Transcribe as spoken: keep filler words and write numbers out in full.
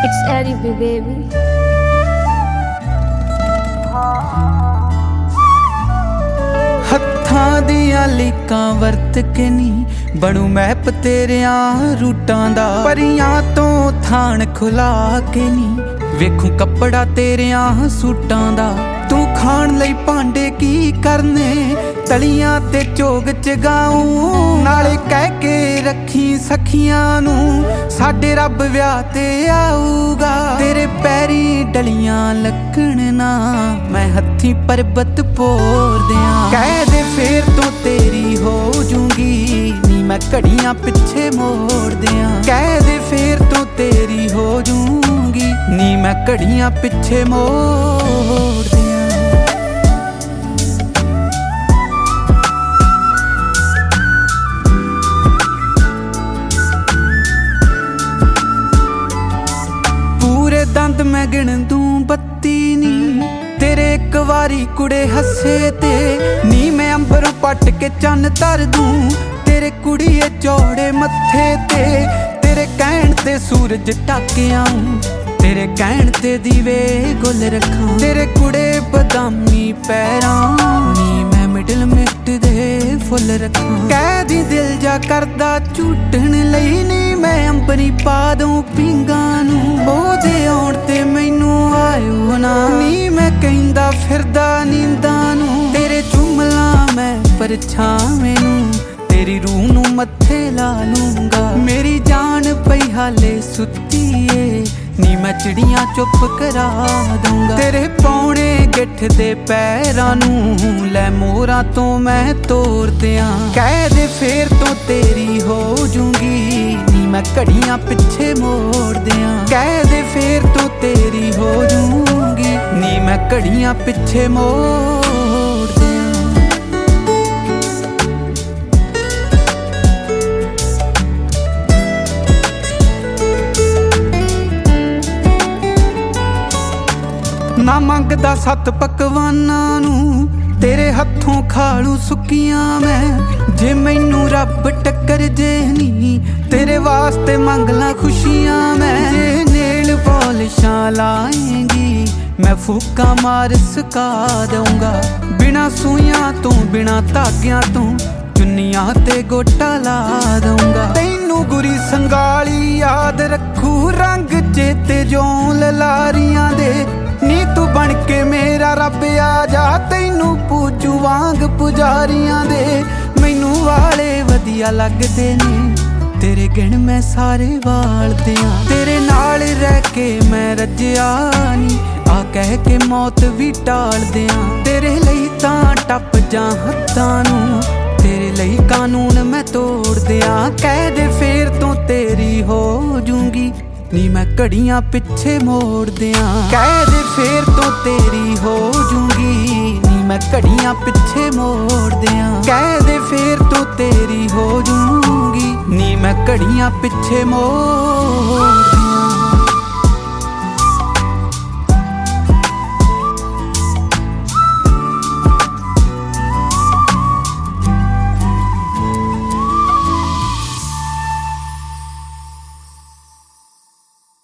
It's Eddie B, baby. ਹੱਥਾਂ ਦੀਆਂ ਲੀਕਾਂ ਵਰਤ ਕੇ ਨੀ ਬਣੂ ਮੈਪ ਤੇਰਿਆਂ ਰੂਟਾਂ ਦਾ। ਪਰੀਆਂ ਤੋਂ ਥਾਣ ਖੁਲਾ ਕੇ ਨੀ ਵੇਖੂ ਕੱਪੜਾ ਤੇਰਿਆਂ ਸੂਟਾਂ ਦਾ। ਤੂੰ ਖਾਣ ਲਈ ਭਾਂਡੇ ਕੀ ਕਰਨੇ ਤਲੀਆਂ ਤੇ ਝੋਗ ਚਗਾਊਂ। ਨਾਲੇ ਕਹਿ ਕੇ ਰੱਖੀ ਸਖੀਆਂ ਨੂੰ ਸਾਡੇ ਰੱਬ ਵਿਆਹ ਤੇ ਆਊਗਾ। ਤੇਰੇ ਪੈਰੀ ਡਲੀਆਂ ਲੱਗਣ ਨਾ ਮੈਂ ਹੱਥੀਂ ਪਰਬਤ ਭੋਰ ਦਿਆਂ। ਕਹਿ ਦੇ ਫੇਰ ਤੋਂ ਤੇਰੀ ਹੋ ਜੂੰਗੀ ਨੀ ਮੈਂ ਘੜੀਆਂ ਪਿੱਛੇ ਮੋੜ ਦਿਆਂ। ਕਹਿ ਦੇ ਫੇਰ ਤੋਂ ਤੇਰੀ ਹੋ ਜੂੰਗੀ ਨੀ ਮੈਂ ਘੜੀਆਂ ਪਿੱਛੇ ਮੋੜ ਦਿਆਂ। ਦੰਦ ਮੈਂ ਗਿਣ ਦੂੰ ਬੱਤੀ ਨੀ ਤੇਰੇ ਇੱਕ ਵਾਰੀ ਕੁੜੇ ਹੱਸੇ ਤੇ ਨੀ। ਮੈਂ ਅੰਬਰੋਂ ਪੱਟ ਕੇ ਚੰਨ ਧਰ ਦੂੰ ਤੇਰੇ ਕੁੜੀਏ ਚੌੜੇ ਮੱਥੇ ਤੇ। ਤੇਰੇ ਕਹਿਣ ਤੇ ਸੂਰਜ ਢੱਕ ਆਊਂ ਤੇਰੇ ਕਹਿਣ ਤੇ ਦੀਵੇ ਗੁੱਲ ਰੱਖਾਂ। ਤੇਰੇ ਕੁੜੇ ਬਦਾਮੀ ਪੈਰਾਂ ਨੀ ਮੈਂ ਮਿਡਲ ਮਿੱਟ ਦੇ ਫੁੱਲ ਰੱਖਾਂ। ਕਹਿ ਦੀ ਦਿਲ ਜਾ ਕਰਦਾ ਝੂਟਣ ਲਈ ਨੀ ਮੈਂ ਅੰਬਰੀ ਪਾ ਦੂੰ ਪੀਂਗਾਂ ਨੂੰ। ਉਹਦੇ ਆਉਣ ਤੇ ਮੈਨੂੰ ਆਇਓ ਨਾ ਨੀ ਮੈਂ ਕਹਿੰਦਾ ਫਿਰਦਾ ਨੀਂਦਾਂ ਨੂੰ। ਤੇਰੇ ਚੁੰਮਲਾਂ ਮੈਂ ਪਰਛਾਵੇਂ ਨੂੰ ਤੇਰੀ ਰੂਹ ਨੂੰ ਮੱਥੇ ਲਾ ਲੂੰਗਾ। ਮੇਰੀ ਜਾਨ ਪਈ ਹਾਲੇ ਸੁੱਤੀ ਏ ਨੀ ਮੈਂ ਚਿੜੀਆਂ ਚੁੱਪ ਕਰਾ ਦੂੰਗਾ। ਤੇਰੇ ਪੌਣੇ ਗਿੱਠ ਦੇ ਪੈਰਾਂ ਨੂੰ ਲੈ ਮੋਰਾਂ ਤੋਂ ਮੈਂ ਤੋਰ ਦਿਆਂ। ਕਹਿ ਦੇ ਫੇਰ ਤੋਂ ਤੇਰੀ ਹੋ ਜੂੰਗੀ ਨੀ ਮੈਂ ਘੜੀਆਂ ਪਿੱਛੇ ਮੋੜ ਦਿਆਂ। ਕਹਿ ਦੇ ਫੇਰ ਤੋਂ ਤੇਰੀ ਹੋ ਜੂੰਗੀ ਨੀ ਮੈਂ ਘੜੀਆਂ ਪਿੱਛੇ ਮੋੜ ਦਿਆਂ। ਨਾ ਮੰਗਦਾ ਸੱਤ ਪਕਵਾਨਾਂ ਨੂੰ ਤੇਰੇ ਹੱਥੋਂ ਖਾਲੂ ਸੁੱਕੀਆਂ ਮੈਂ। ਜੇ ਮੈਨੂੰ ਰੱਬ ਟੱਕਰ ਜੇ ਨੀ ਤੇਰੇ ਵਾਸਤੇ ਮੰਗ ਲਾਂ ਖੁਸ਼ੀਆਂ ਮੈਂ। ਜੇ ਨੇਲ ਪੋਲਿਸ਼ਾਂ ਲਾਏਂਗੀ ਮੈਂ ਫੂਕਾਂ ਮਾਰ ਸਕਾ ਦਊਂਗਾ। ਬਿਨਾਂ ਸੂਈਆਂ ਤੋਂ ਬਿਨਾਂ ਧਾਗਿਆਂ ਤੋਂ ਚੁੰਨੀਆਂ ਤੇ ਗੋਟਾ ਲਾ ਦਊਂਗਾ। ਤੈਨੂੰ ਗੁਰੀ ਸੰਗਾਲੀ ਯਾਦ ਰੱਖੂ ਰੰਗ ਚੇਤੇ ਜੋਂ ਲਲਾਰੀਆਂ ਦੇ ਨੀ ਤੂੰ ਬਣ ਕੇ ਮੇਰਾ ਰੱਬ ਆ ਜਾ। ਤੈਨੂੰ ਪੂਜੂ ਵਾਂਗ ਪੁਜਾਰੀਆਂ ਦੇ ਮੈਨੂੰ ਵਾਲੇ ਵਧੀਆ ਲੱਗਦੇ ਨੇ ਤੇਰੇ ਗਿਣ ਮੈਂ ਸਾਰੇ ਵਾਲਦਿਆਂ। ਤੇਰੇ ਨਾਲ ਰਹਿ ਕੇ ਮੈਂ ਰੱਜਿਆ ਨੀ ਆ ਕਹਿ ਕੇ ਮੌਤ ਵੀ ਟਾਲਦਿਆਂ। ਤੇਰੇ ਲਈ ਤਾਂ ਟੱਪ ਜਾਂ ਹੱਥਾਂ ਨੂੰ ਤੇਰੇ ਲਈ ਕਾਨੂੰਨ ਮੈਂ ਤੋੜ ਦਿਆਂ। ਕਹਿ ਦੇ ਫੇਰ ਤੋਂ ਤੇਰੀ ਹੋ ਜੂੰਗੀ ਨੀ ਮੈਂ ਘੜੀਆਂ ਪਿੱਛੇ ਮੋੜ ਦਿਆਂ। ਕਹਿ ਦੇ ਫੇਰ ਤੋਂ ਤੇਰੀ ਹੋ ਜੂੰਗੀ ਨੀ ਮੈਂ ਘੜੀਆਂ ਪਿੱਛੇ ਮੋੜ ਦਿਆਂ। ਕਹਿ ਦੇ ਫੇਰ ਤੋਂ ਤੇਰੀ ਹੋ ਜੂੰਗੀ ਨੀ ਮੈਂ ਘੜੀਆਂ ਪਿੱਛੇ ਮੋੜ ਦਿਆਂ।